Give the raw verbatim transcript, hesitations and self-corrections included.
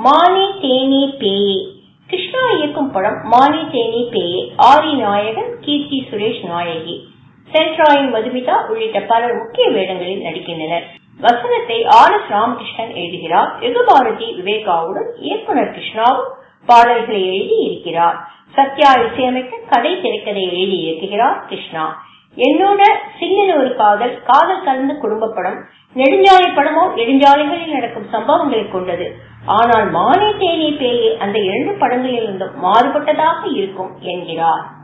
மானே தேனே பேயே. கிருஷ்ணா இயக்கும் படம் மானே தேனே பேயே. ஆரி நாயகன், கீர்த்தி சுரேஷ் நாயகி, சென்ட்ராயின் மதுமிதா உள்ளிட்ட பலர் முக்கிய வேடங்களில் நடிக்கின்றனர். வசனத்தை ஆர் எஸ் ராமகிருஷ்ணன் எழுதுகிறார். யுகபாரதி விவேகாவுடன் இயக்குனர் கிருஷ்ணாவும் பாடல்களை எழுதி இருக்கிறார். சத்யா இசையமைக்க கதை திரைக்கதை எழுதி இயக்குகிறார் கிருஷ்ணா. என்னோட சின்னன ஒரு காதல், காதல் கலந்த குடும்ப படம். நெடுஞ்சாலை படமோ நெடுஞ்சாலைகளில் நடக்கும் சம்பவங்களை கொண்டது. ஆனால் மானே தேனே பேயே அந்த இரண்டு படங்களிலிருந்தும் மாறுபட்டதாக இருக்கும் என்கிறார்.